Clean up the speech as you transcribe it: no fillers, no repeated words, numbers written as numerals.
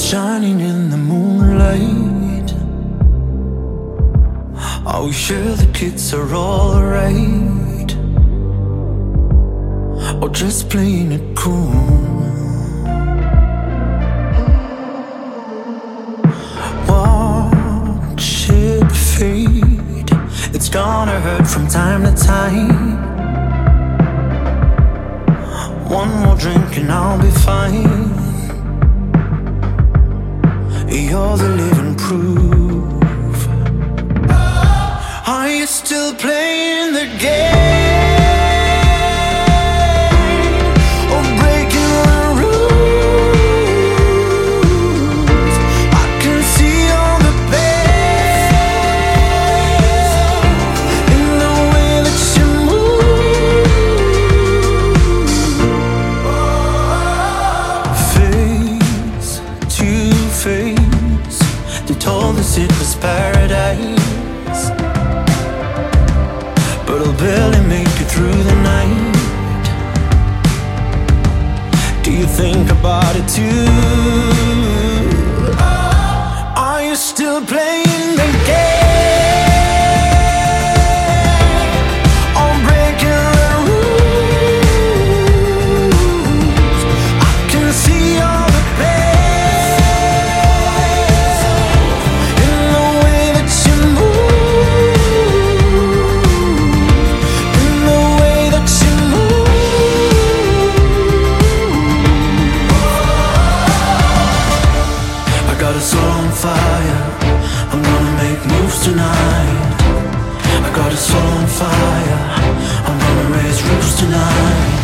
shining in the moonlight. Are we sure the kids are alright? Or just playing it cool? Watch it fade. It's gonna hurt from time to time. One more drink and I'll be fine. You're the living proof. Are you still playing the game? Or breaking the rules? I can see all the pain in the way that you move. Face to face, they told us it was paradise, but I'll barely make it through the night. Do you think about it too? Are you still playing the game? Or breaking the rules? I can see all the fire. I'm gonna make moves tonight. I got a soul on fire. I'm gonna raise roofs tonight.